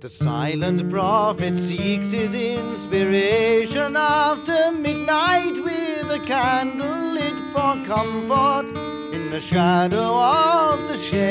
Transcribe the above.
The silent prophet seeks his inspiration after midnight with a candle lit for comfort in the shadow of the shade.